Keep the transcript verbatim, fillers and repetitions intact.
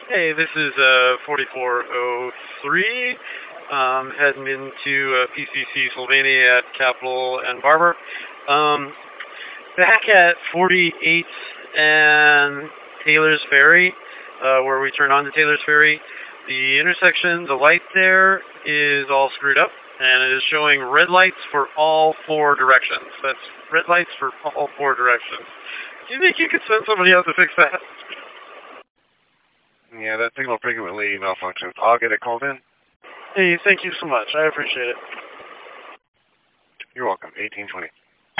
Hey, this is uh, forty-four oh three, um, heading into uh, P C C Sylvania at Capitol and Barber. Um, back at forty-eighth and Taylor's Ferry, uh, where we turn on to Taylor's Ferry, the intersection, the light there is all screwed up, and it is showing red lights for all four directions. That's red lights for all four directions. Do you think you could send somebody out to fix that? Yeah, that signal frequently malfunctions. I'll get it called in. Hey, thank you so much. I appreciate it. You're welcome. eighteen twenty.